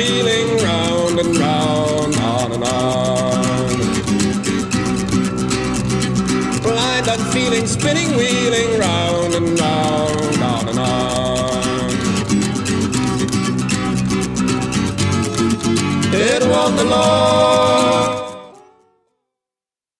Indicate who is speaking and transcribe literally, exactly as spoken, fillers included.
Speaker 1: feeling round and round, on and on. Blind that feeling, spinning, wheeling round and round, on and on. It won't the Lord